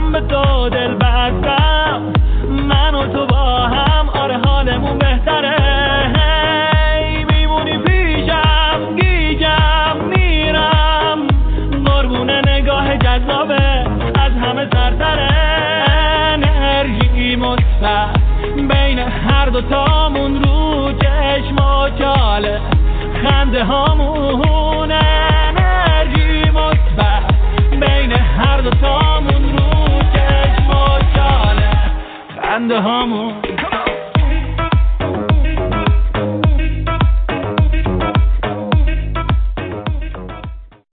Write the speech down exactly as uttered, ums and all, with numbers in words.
من به تو دل بستم، من و تو با هم آره حالمون بهتره. هی میمونی پیشم گیجم میرم، قربون نگاه جذابه از همه سرتره. انرژی مثبت بین هر دو تامون رو چشم و چاله خنده هامون. انرژی مثبت بین هر دو تامون رو چشم و چاله خنده هامون.